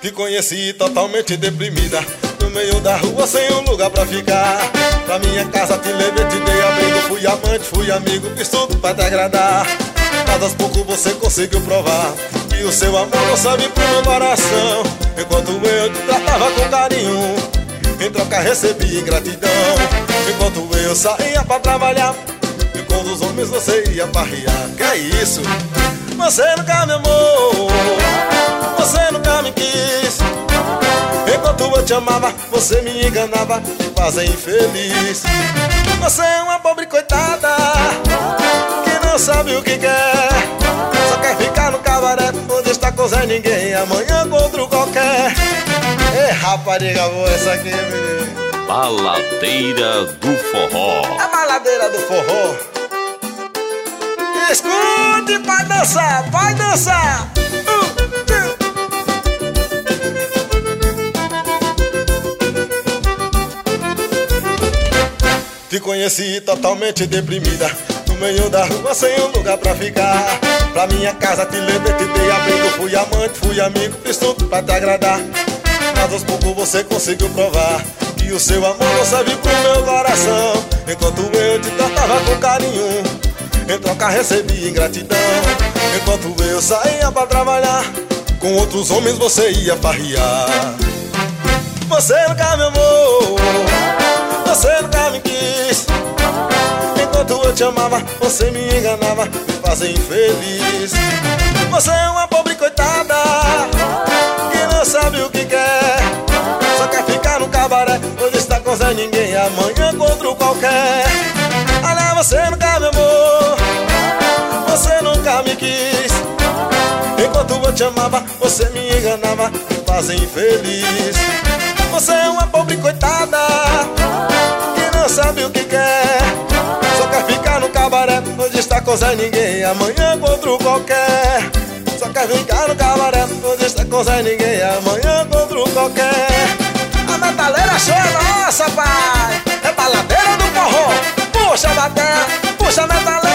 Te conheci totalmente deprimida, no meio da rua sem um lugar pra ficar. Pra minha casa te levei, te dei abrigo. Fui amante, fui amigo, fiz tudo pra te agradar. Mas aos poucos você conseguiu provar que o seu amor não sabe pro meu coração. Enquanto eu te tratava com carinho, em troca recebi ingratidão. Enquanto eu saía pra trabalhar, e com os homens você ia farrear. Que é isso? Você nunca me amou, você nunca me quis. Enquanto eu te amava, você me enganava, me fazia infeliz. Você é uma pobre coitada que não sabe o que quer. Só quer ficar no cabaré, onde está com Zé Ninguém, amanhã com outro qualquer. Ei, rapariga boa essa aqui, menino. Baladeira do Forró. A baladeira do forró. Escute, vai dançar, vai dançar. Te conheci totalmente deprimida, no meio da rua sem um lugar pra ficar. Pra minha casa te levei, te dei abrigo. Fui amante, fui amigo, fiz tudo pra te agradar. Mas aos poucos você conseguiu provar que o seu amor não serve pro meu coração. Enquanto eu te tratava com carinho, em troca recebi ingratidão. Enquanto eu saía pra trabalhar, com outros homens você ia farrear. Você nunca me amou, você nunca me quis. Enquanto eu te amava, você me enganava, me fazia infeliz. Você é uma pobre coitada que não sabe o que quer. Só quer ficar no cabaré, onde está com Zé Ninguém, amanhã com outro qualquer. Olha, você nunca me amou, você nunca me quis. Enquanto eu te amava, você me enganava, me fazia infeliz. Você é uma pobre coitada que não sabe o que quer. Só quer ficar no cabaré, onde está com Zé Ninguém, amanhã com outro qualquer. Só quer ficar no cabaré, onde está com Zé Ninguém, amanhã com outro qualquer. A metaleira show é nossa, pai. É baladeira do forró. Puxa a bateria, puxa a metaleira.